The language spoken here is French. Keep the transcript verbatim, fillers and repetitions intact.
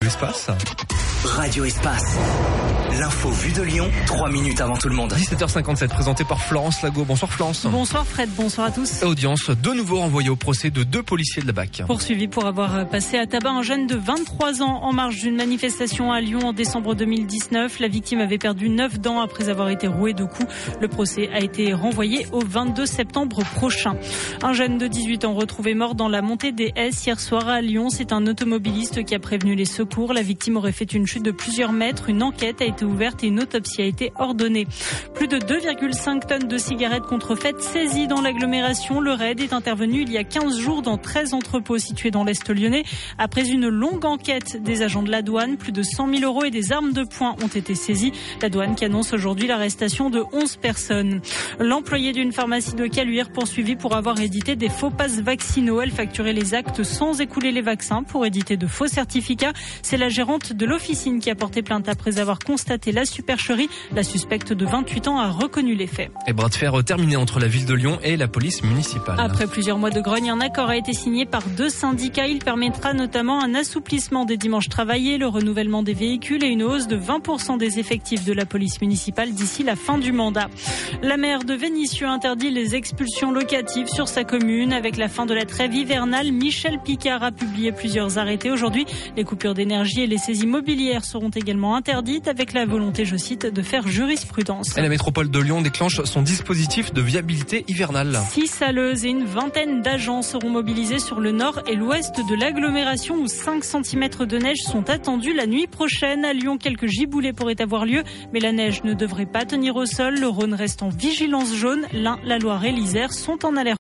Espace. Radio Espace. L'info vue de Lyon, trois minutes avant tout le monde. dix-sept heures cinquante-sept, présenté par Florence Lago. Bonsoir Florence. Bonsoir Fred, bonsoir à tous. Audience, de nouveau renvoyé au procès de deux policiers de la B A C. Poursuivi pour avoir passé à tabac un jeune de vingt-trois ans en marge d'une manifestation à Lyon en décembre deux mille dix-neuf. La victime avait perdu neuf dents après avoir été rouée de coups. Le procès a été renvoyé au vingt-deux septembre prochain. Un jeune de dix-huit ans retrouvé mort dans la montée des Hesses hier soir à Lyon. C'est un automobiliste qui a prévenu les secours. La victime aurait fait une chute de plusieurs mètres. Une enquête a été ouverte et une autopsie a été ordonnée. Plus de deux virgule cinq tonnes de cigarettes contrefaites saisies dans l'agglomération. Le raid est intervenu il y a quinze jours dans treize entrepôts situés dans l'Est lyonnais. Après une longue enquête des agents de la douane, plus de cent mille euros et des armes de poing ont été saisies. La douane qui annonce aujourd'hui l'arrestation de onze personnes. L'employé d'une pharmacie de Caluire poursuivi pour avoir édité des faux passes vaccinaux. Elle facturait les actes sans écouler les vaccins pour éditer de faux certificats. C'est la gérante de l'officine qui a porté plainte après avoir constaté la supercherie. La suspecte de vingt-huit ans a reconnu les faits. Et bras de fer terminé entre la ville de Lyon et la police municipale. Après plusieurs mois de grogne, un accord a été signé par deux syndicats. Il permettra notamment un assouplissement des dimanches travaillés, le renouvellement des véhicules et une hausse de vingt pour cent des effectifs de la police municipale d'ici la fin du mandat. La maire de Vénissieux interdit les expulsions locatives sur sa commune. Avec la fin de la trêve hivernale, Michel Picard a publié plusieurs arrêtés. Aujourd'hui, les coupures d'énergie et les saisies immobilières seront également interdites avec la volonté, je cite, de faire jurisprudence. Et la métropole de Lyon déclenche son dispositif de viabilité hivernale. Six saleuses et une vingtaine d'agents seront mobilisés sur le nord et l'ouest de l'agglomération où cinq centimètres de neige sont attendus la nuit prochaine. À Lyon, quelques giboulées pourraient avoir lieu, mais la neige ne devrait pas tenir au sol. Le Rhône reste en vigilance jaune. L'Ain, la Loire et l'Isère sont en alerte.